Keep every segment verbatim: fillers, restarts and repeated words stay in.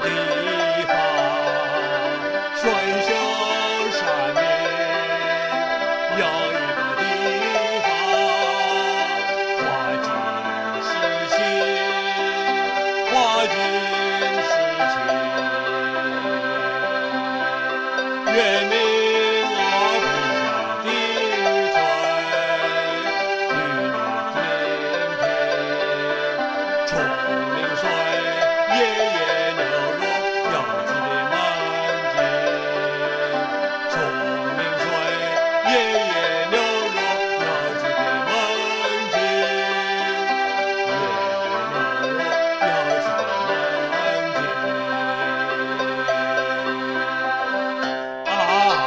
地方，顺修山面有一个地方，花尽诗情，花尽诗情，月明我披下地翠，与你天天，虫鸣水，夜夜流入遥知的门径，虫鸣水，夜夜流入遥知的门径，夜夜流入遥知的门径。啊，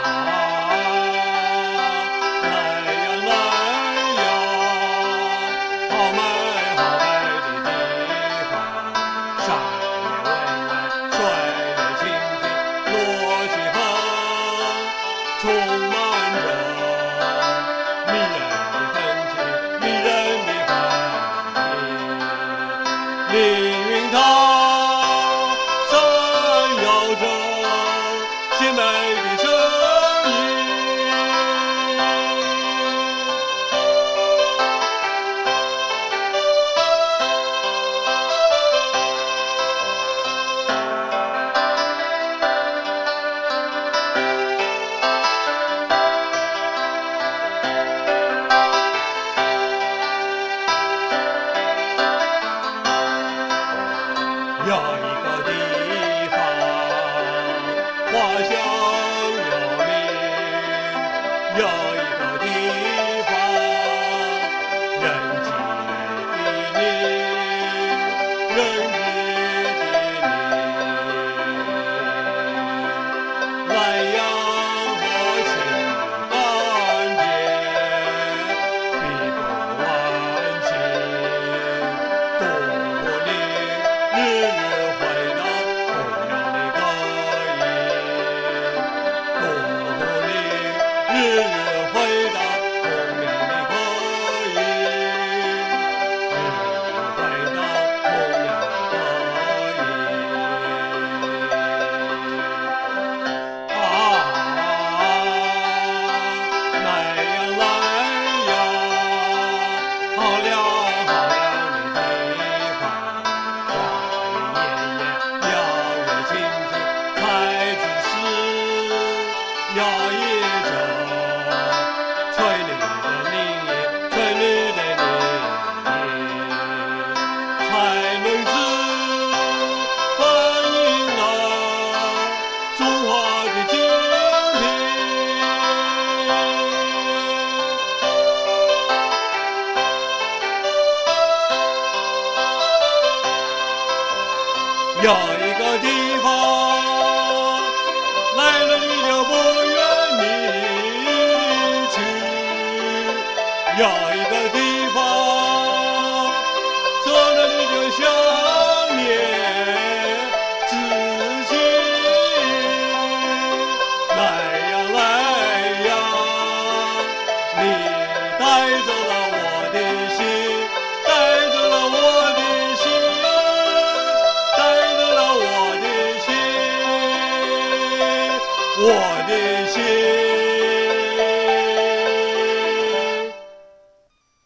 来呀来呀，好美好美的地方，山也巍巍，水也清清，落起风，充满着迷人的风情，迷人的风情。凌云塔闪耀着鲜美的声音。有一个地方，花香又名；有一个地方，人杰地灵，人杰地灵。莱阳和青甘甜，碧波万顷，独步岭。日日回到红娘的歌音，独步岭，日日回到红娘的歌音，日日回到红娘的歌音。啊，来呀来呀，好亮好亮的地方。花也艳艳，摇也清清，才子诗摇曳着，翠绿的林荫，翠绿的林荫，才能知反映了中华的精品。有一个地方，来了你就不愿你去；有一个地方，走了你就想念自己。来呀来呀，你带走了我的心，带走了我的心。带走了我的心，我的心。